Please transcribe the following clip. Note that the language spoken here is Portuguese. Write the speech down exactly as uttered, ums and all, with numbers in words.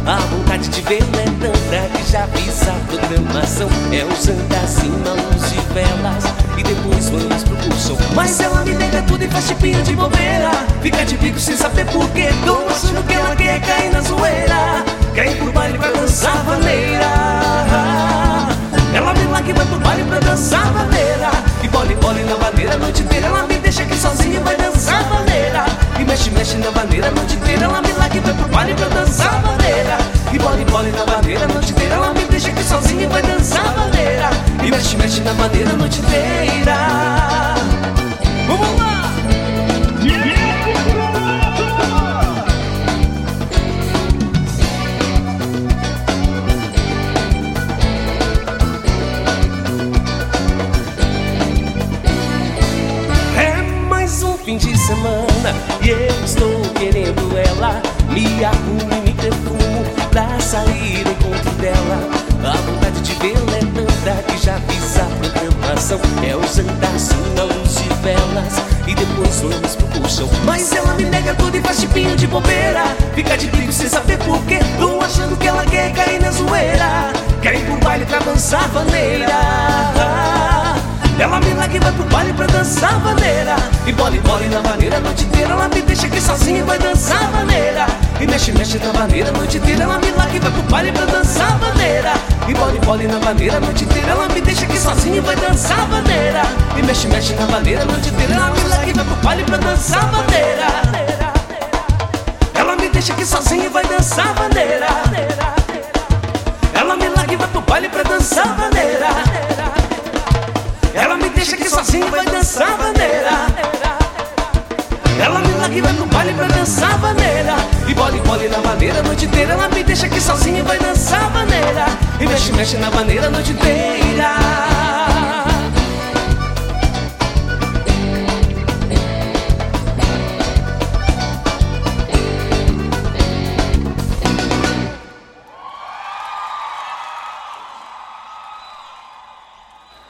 A vontade de vê-la é tanta que já fiz a programação. É usando assim uma luz de velas e depois vamos pro pulsão. Mas ela me nega tudo e faz tipinho de bobeira. Fica de bico sem saber porquê. Tô achando que ela quer cair na zoeira, quer ir pro baile pra dançar vaneira. Ela me larga e vai pro baile pra dançar vaneira. E bole, bole na vaneira a noite inteira. Ela me deixa aqui sozinha e vai dançar vaneira. E mexe, mexe na vaneira a noite inteira. Ela me larga e vai pro baile pra dançar vaneira. E bole, bole na vaneira a noite inteira. Ela me deixa aqui sozinha e vai dançar vaneira. E mexe, mexe na vaneira a noite inteira. Vamos lá! Fim de semana e eu estou querendo ela. Me arrumo e me perfumo pra sair ao encontro dela. A vontade de vê-la é tanta que já fiz a programação. É o jantar sim, a luz de velas e depois vamos pro colchão. Mas ela me nega tudo e faz tipinho de bobeira. Fica de brigo sem saber porquê. Tô achando que ela quer cair na zoeira, quer ir pro baile pra dançar vaneira. Ela me larga e vai pro baile pra dançar vaneira. E bole, bole na vaneira a noite inteira. Ela me deixa aqui sozinha e vai dançar vaneira. E mexe, mexe na vaneira a noite inteira. Ela me larga e vai pro baile pra dançar vaneira. E bole, bole na vaneira a noite inteira. Ela me deixa aqui sozinha e vai dançar vaneira. E mexe, mexe na vaneira a noite inteira. Ela me larga e vai pro baile pra dançar vaneira. Ela me deixa aqui sozinha e vai dançar vaneira. Ela me larga e vai pro baile pra dançar vaneira. Ela me deixa aqui sozinha e vai dançar vaneira. Ela me larga e vai pro baile pra dançar vaneira. E bole, bole na vaneira a noite inteira. Ela me deixa aqui sozinha e vai dançar vaneira. E mexe, mexe na vaneira a noite inteira.